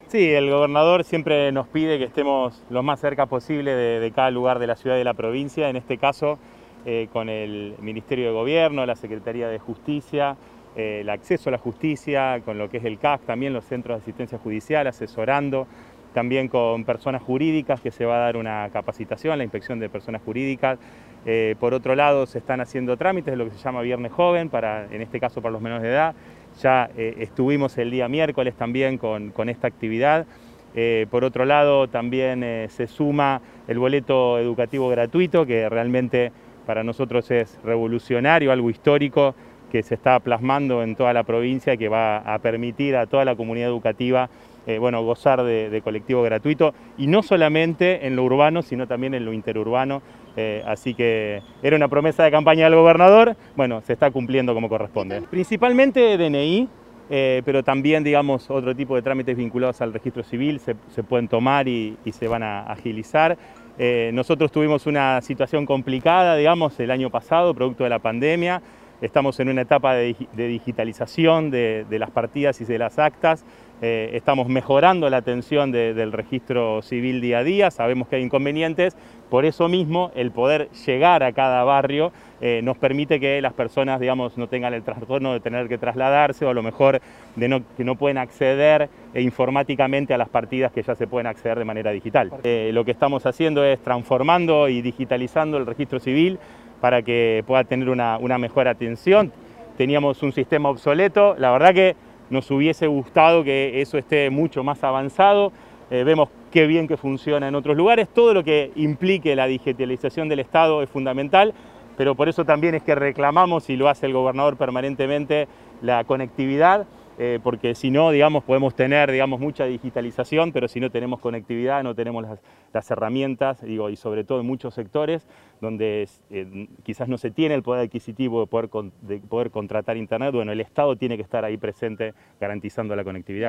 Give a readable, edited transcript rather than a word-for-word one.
Sí, el gobernador siempre nos pide que estemos lo más cerca posible de cada lugar de la ciudad y de la provincia, en este caso con el Ministerio de Gobierno, la Secretaría de Justicia, el acceso a la justicia, con lo que es el CAC, también los centros de asistencia judicial, asesorando, también con personas jurídicas, que se va a dar una capacitación, la inspección de personas jurídicas. Por otro lado, se están haciendo trámites de lo que se llama Viernes Joven, en este caso para los menores de edad. Ya estuvimos el día miércoles también con esta actividad. Por otro lado, también se suma el boleto educativo gratuito, que realmente para nosotros es revolucionario, algo histórico que se está plasmando en toda la provincia, que va a permitir a toda la comunidad educativa gozar de colectivo gratuito, y no solamente en lo urbano, sino también en lo interurbano. Así que era una promesa de campaña del gobernador, bueno, se está cumpliendo como corresponde. Principalmente DNI, pero también, digamos, otro tipo de trámites vinculados al registro civil se pueden tomar y se van a agilizar. Nosotros tuvimos una situación complicada, digamos, el año pasado, producto de la pandemia. Estamos en una etapa de digitalización de las partidas y de las actas. Estamos mejorando la atención del registro civil día a día, sabemos que hay inconvenientes, por eso mismo el poder llegar a cada barrio nos permite que las personas, digamos, no tengan el trastorno de tener que trasladarse, o a lo mejor que no pueden acceder informáticamente a las partidas que ya se pueden acceder de manera digital. Lo que estamos haciendo es transformando y digitalizando el registro civil para que pueda tener una mejor atención. Teníamos un sistema obsoleto, la verdad que nos hubiese gustado que eso esté mucho más avanzado. Vemos qué bien que funciona en otros lugares. Todo lo que implique la digitalización del Estado es fundamental, pero por eso también es que reclamamos, y lo hace el gobernador permanentemente, la conectividad, porque si no, digamos, podemos tener, digamos, mucha digitalización, pero si no tenemos conectividad, no tenemos las herramientas, digo, y sobre todo en muchos sectores donde quizás no se tiene el poder adquisitivo de poder contratar internet. Bueno, el Estado tiene que estar ahí presente garantizando la conectividad.